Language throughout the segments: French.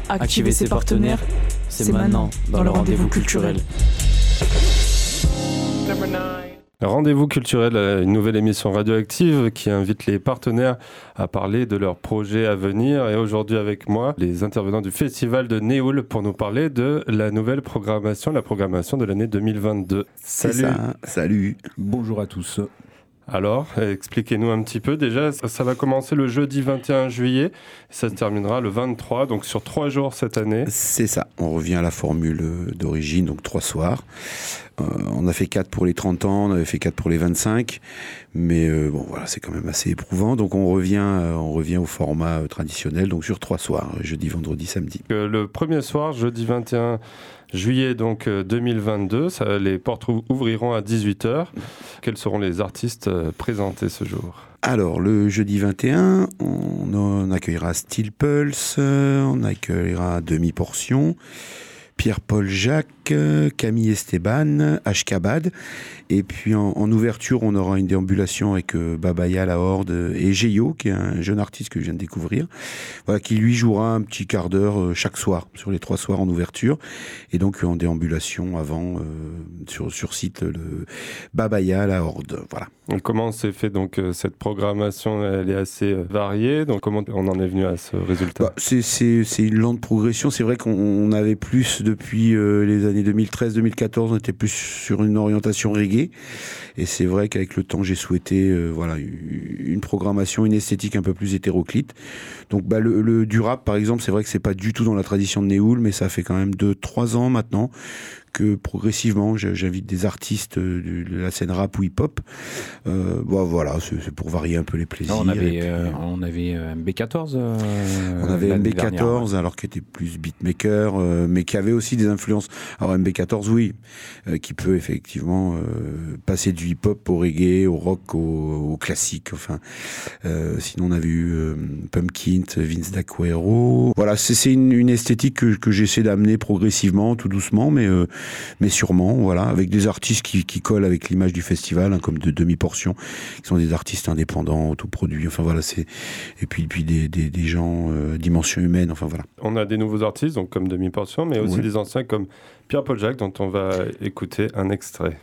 activez ses partenaires. C'est maintenant dans le rendez-vous culturel. Rendez-vous culturel, une nouvelle émission radioactive qui invite les partenaires à parler de leurs projets à venir. Et aujourd'hui avec moi, les intervenants du festival de Néoul pour nous parler de la nouvelle programmation, la programmation de l'année 2022. Salut. C'est ça. Salut. Bonjour à tous. Alors, expliquez-nous un petit peu. Déjà, ça va commencer le jeudi 21 juillet, ça se terminera le 23, donc sur 3 jours cette année. C'est ça, on revient à la formule d'origine, donc 3 soirs. On a fait 4 pour les 30 ans, on avait fait 4 pour les 25, mais bon voilà, c'est quand même assez éprouvant, donc on revient au format traditionnel, donc sur 3 soirs, jeudi, vendredi, samedi. Le premier soir, jeudi 21 juillet donc 2022, les portes ouvriront à 18h. Quels seront les artistes présentés ce jour ? Alors, le jeudi 21, on accueillera Steel Pulse, on accueillera Demi-Portion, Pierre-Paul Jacques, Camille Esteban, Ashkabad. Et puis en ouverture, on aura une déambulation avec Babaya, La Horde et Geyo, qui est un jeune artiste que je viens de découvrir, voilà, qui lui jouera un petit quart d'heure chaque soir, sur les 3 soirs en ouverture. Et donc en déambulation avant, sur site, le Babaya, La Horde. Voilà. Comment s'est fait donc cette programmation ? Elle est assez variée. Donc comment on en est venu à ce résultat ? C'est une lente progression. C'est vrai qu'on avait plus depuis les années 2013-2014, on était plus sur une orientation reggae. Et c'est vrai qu'avec le temps, j'ai souhaité une programmation, une esthétique un peu plus hétéroclite. Donc le du rap, par exemple, c'est vrai que c'est pas du tout dans la tradition de Néoul, mais ça fait quand même 2-3 ans maintenant que progressivement j'invite des artistes de la scène rap ou hip-hop. Voilà, c'est pour varier un peu les plaisirs. Non, on avait MB14. On avait MB14, alors qui était plus beatmaker, mais qui avait aussi des influences. Alors MB14, oui, qui peut effectivement passer du hip-hop au reggae, au rock, au classique. Enfin, sinon on avait eu Pumpkin, Vince D'Aquero. Voilà, c'est une esthétique que j'essaie d'amener progressivement, tout doucement, mais sûrement, voilà, avec des artistes qui collent avec l'image du festival, hein, comme de Demi-Portion, qui sont des artistes indépendants, autoproduits, enfin voilà, et puis des gens dimension humaine, enfin voilà. On a des nouveaux artistes, donc comme Demi-Portion, mais aussi des anciens comme Pierre-Paul Jacques, dont on va écouter un extrait.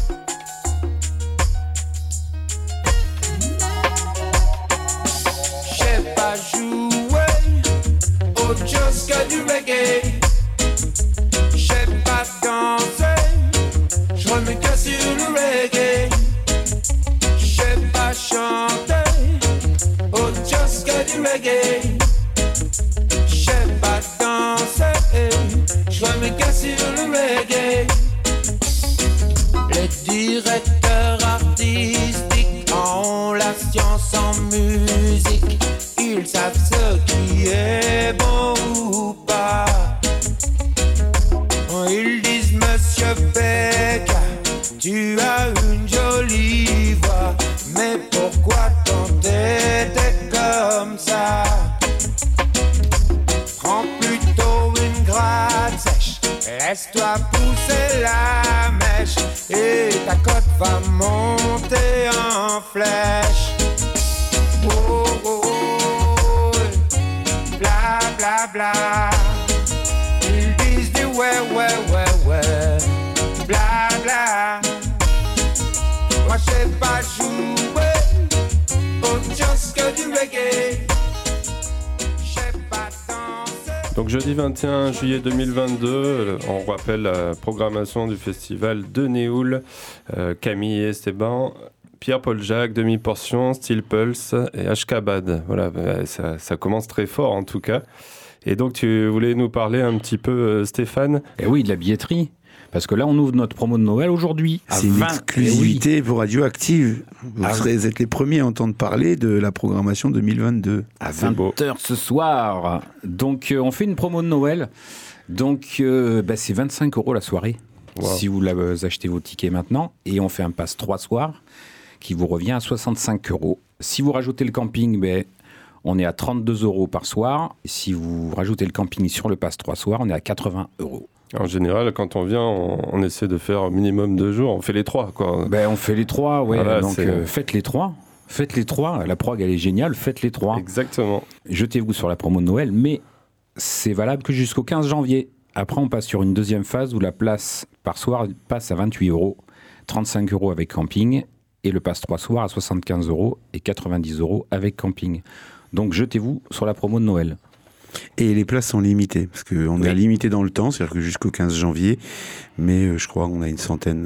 J'ai pas joué au Joska du reggae. J'ai pas dansé, je remets que sur le reggae. J'ai pas chanté au Joska du reggae. J'ai pas dansé, je remets que sur le reggae. Les directeurs artistiques ont la science en musique. Ils savent ce qui est bon ou pas. Ils disent Monsieur Beck, tu as une jolie voix, mais pourquoi t'entêter comme ça? Prends plutôt une gratte sèche, laisse-toi pousser la mèche, et ta cote va monter en flèche. Oh, oh, oh, bla bla bla. Ils disent du ouais, bla bla. Moi j'ai pas joué au Joska du reggae. J'ai pas dansé. Donc jeudi 21 juillet 2022, on rappelle la programmation du festival de Néoul, Camille Esteban, Pierre-Paul Jacques, Demi-Portion, Steel Pulse et Ashkabad. Voilà, ça commence très fort en tout cas. Et donc tu voulais nous parler un petit peu, Stéphane ? Eh oui, de la billetterie. Parce que là, on ouvre notre promo de Noël aujourd'hui. C'est une exclusivité pour Radioactive. Vous êtes les premiers à entendre parler de la programmation 2022. À 20h ce soir. Donc, on fait une promo de Noël. Donc, c'est 25 € la soirée. Wow. Si vous achetez vos tickets maintenant. Et on fait un pass 3 soirs qui vous revient à 65 €. Si vous rajoutez le camping, on est à 32 € par soir. Et si vous rajoutez le camping sur le pass 3 soirs, on est à 80 €. En général, quand on vient, on essaie de faire au minimum 2 jours. On fait les 3, quoi. On fait les 3, ouais. Voilà, donc faites les 3. Faites les 3. La prog, elle est géniale. Faites les 3. Exactement. Jetez-vous sur la promo de Noël, mais c'est valable que jusqu'au 15 janvier. Après, on passe sur une deuxième phase où la place par soir passe à 28 €, 35 € avec camping, et le pass 3 soirs à 75 € et 90 € avec camping. Donc jetez-vous sur la promo de Noël. Et les places sont limitées, parce qu'on est limité dans le temps, c'est-à-dire que jusqu'au 15 janvier, mais je crois qu'on a une centaine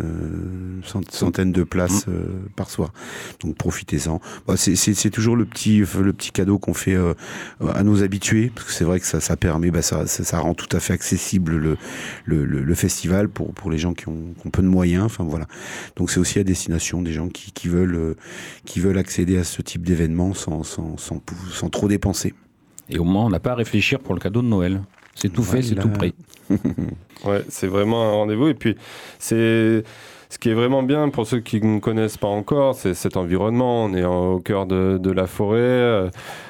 de places par soir. Donc profitez-en. C'est toujours le petit cadeau qu'on fait à nos habitués, parce que c'est vrai que ça permet, ça rend tout à fait accessible le festival pour les gens qui ont peu de moyens. Enfin voilà. Donc c'est aussi à destination des gens qui veulent accéder à ce type d'événement sans trop dépenser. Et au moins, on n'a pas à réfléchir pour le cadeau de Noël. C'est tout fait, c'est tout prêt. Ouais, c'est vraiment un rendez-vous. Et puis, ce qui est vraiment bien pour ceux qui ne connaissent pas encore, c'est cet environnement. On est au cœur de la forêt.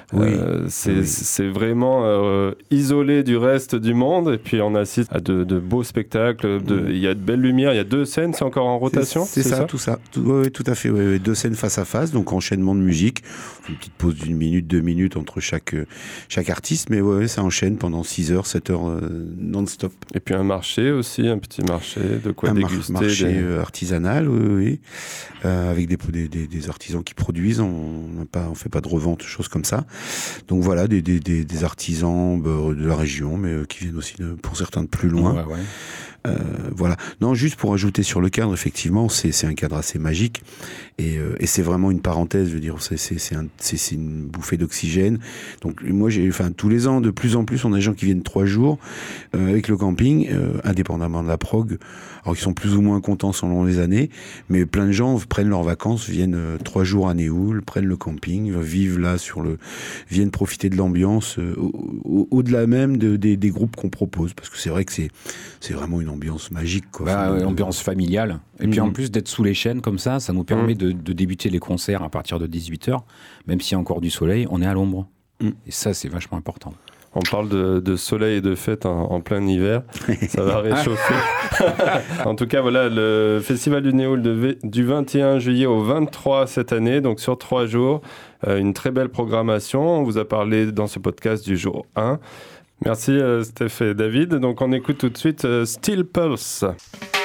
C'est vraiment isolé du reste du monde. Et puis, on assiste à de beaux spectacles. Il y a de belles lumières. Il y a 2 scènes, c'est encore en rotation. C'est ça, tout ça. Oui, tout à fait. Ouais. 2 scènes face à face, donc enchaînement de musique. Une petite pause d'1 minute, 2 minutes entre chaque artiste. Mais ça enchaîne pendant 6 heures, 7 heures non-stop. Et puis un marché aussi, un petit marché, de quoi déguster. Un marché artisanal, oui. Avec des artisans qui produisent. On fait pas de revente, choses comme ça. Donc voilà, des artisans de la région, mais qui viennent aussi pour certains de plus loin. Ouais. Voilà. Non, juste pour ajouter sur le cadre, effectivement, c'est un cadre assez magique et c'est vraiment une parenthèse. Je veux dire, c'est une bouffée d'oxygène. Donc moi, tous les ans, de plus en plus, on a des gens qui viennent 3 jours avec le camping, indépendamment de la prog. Alors ils sont plus ou moins contents selon les années, mais plein de gens prennent leurs vacances, viennent 3 jours à Néoul, prennent le camping, vivent là viennent profiter de l'ambiance au-delà même des groupes qu'on propose, parce que c'est vrai que c'est vraiment une ambiance magique, quoi. Ambiance familiale. Et puis en plus d'être sous les chênes comme ça nous permet de débuter les concerts à partir de 18h, même s'il y a encore du soleil, on est à l'ombre. Et ça, c'est vachement important. On parle de soleil et de fête en plein hiver. Ça va réchauffer. En tout cas, voilà, le Festival du Néoul du 21 juillet au 23 cette année, donc sur 3 jours. Une très belle programmation. On vous a parlé dans ce podcast du jour 1. Merci Steph et David. Donc on écoute tout de suite Steel Pulse.